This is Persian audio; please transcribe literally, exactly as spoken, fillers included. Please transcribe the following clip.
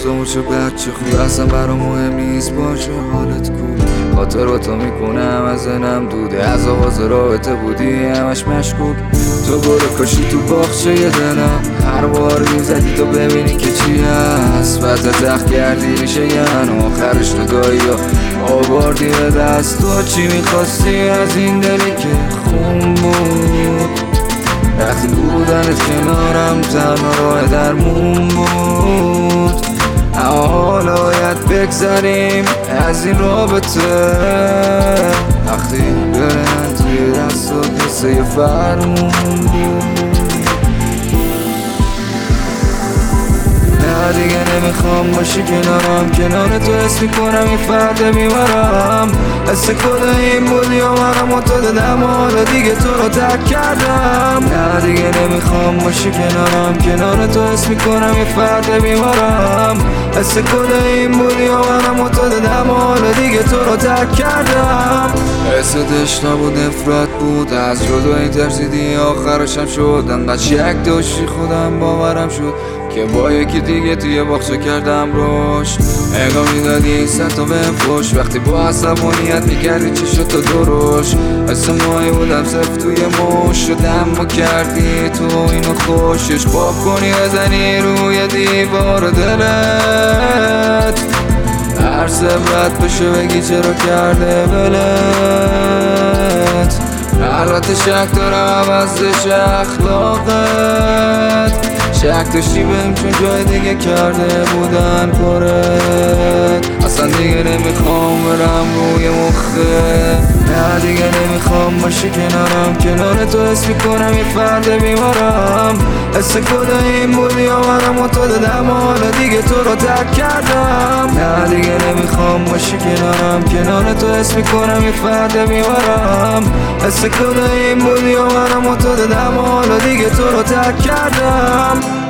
روزامو چه بچه خوب اصلا برام مهم نیست باشه حالت کو خاطراتو میکنم از ذهنم دوده از آغاز رابطه بودی همش مشکوک تو برو کاشی تو باغچه دلم هر بار میزدی تو ببینی که چی هست وزه تخت کردی میشه یه آخرش تو دایی ها آوردی به دست تو چی میخواستی از این دلی که خون بود وقتی بودنت کنارم تنها راه درمون بود اما حالا باید بگذریم از این رابطه وقتی برن توی دست و قصه یه فرمون بود نه دیگه نمیخوام باشی کنارم کنار تو حس میکنم این فرد میبرم حس کده این بودی و منم و تو دادم و حالا دیگه تو رو ترک کردم نه دیگه نمیخوام باشی کنارم کنار تو حس میکنم این فرد میبرم حس کده این بودی و منم و تو دادم و حالا دیگه تو رو ترک کردم حس دشت نبود نفرت بود از جدایی ترسیدی آخرشم شد انقدر شک داشتی خودم باورم شد که با یکی دیگه توی باغچه کردم روش نگاه میدادی این سطح بهم فوش وقتی با عصبانیت میکردی چی شد تو دروش حس ماهی بودم صرف توی موش شدم و کردی تو اینو خوشش باب کنی بزنی روی دیوار دلت هر سبرت بشه بگی چرا کرده ولت البته شک دارم عوضش اخلاقت شک داشتی بهم چون جای دیگه کرده بودن پرت اصلا دیگه نمیخوام برم روی مخه نه دیگه نمیخوام باشی کنارم کنار تو حس میکنم یه فرد بیمارم حس کده این بودی و منم و تو دادم و حالا دیگه تو رو ترک کردم نه دیگه نمیخوام باشی کنارم کنار تو حس میکنم یه فرد بیمارم حس کده این بودی و منم و تو دادم و حالا دیگه تو رو ترک کردم